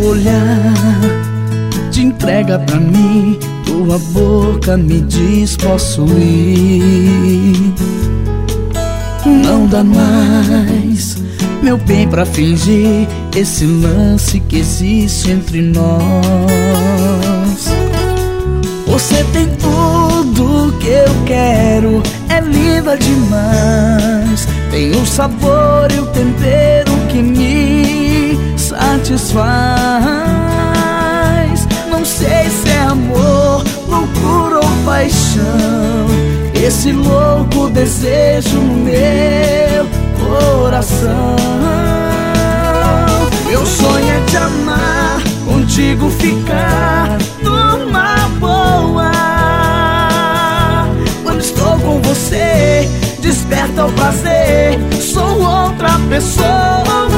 olhar te entrega pra mim, tua boca me diz posso ir. Não dá mais, meu bem, pra fingir esse lance que existe entre nós. Você tem tudo que eu quero, é linda demais. Tem o sabor e o tempero que me satisfaz. Não sei se é amor, loucura ou paixão, esse louco desejo no meu coração. Meu sonho é te amar, contigo ficar numa boa. Quando estou com você, desperta o prazer, sou outra pessoa.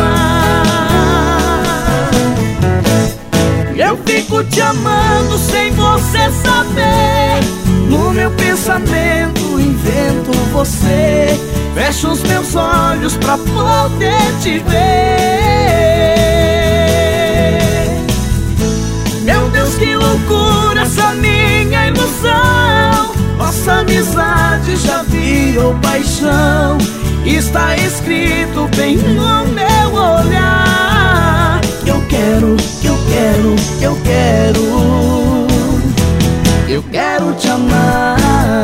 Eu fico te amando sem você saber. No meu pensamento invento você, fecho os meus olhos pra poder te ver. Meu Deus, que loucura essa minha ilusão. Nossa amizade já virou paixão, está escrito bem no meu olhar. Eu quero, eu quero, eu quero, eu quero te amar.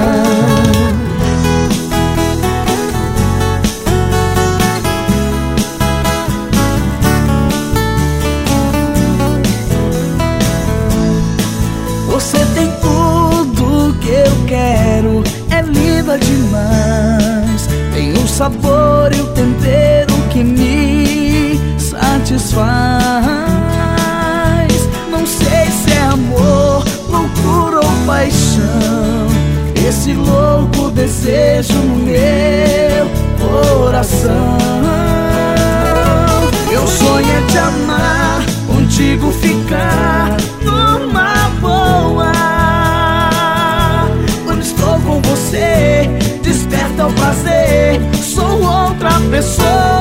Você tem tudo que eu quero, é linda demais. Tem o sabor e o tempero que me satisfaz. Não sei se é amor, loucura ou paixão, esse louco desejo no meu coração. Meu sonho é te amar, contigo ficar numa boa. Quando estou com você, desperta o prazer, sou outra pessoa.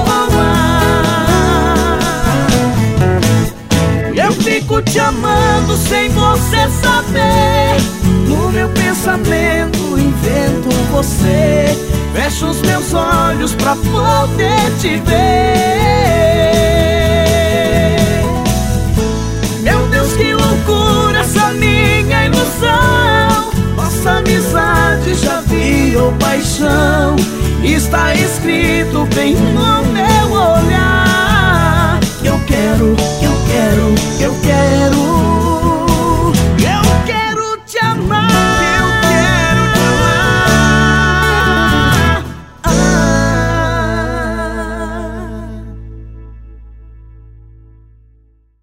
Eu fico te amando sem você saber. No meu pensamento invento você, fecho os meus olhos pra poder te ver. Meu Deus, que loucura essa minha ilusão. Nossa amizade já virou paixão, está escrito bem no meu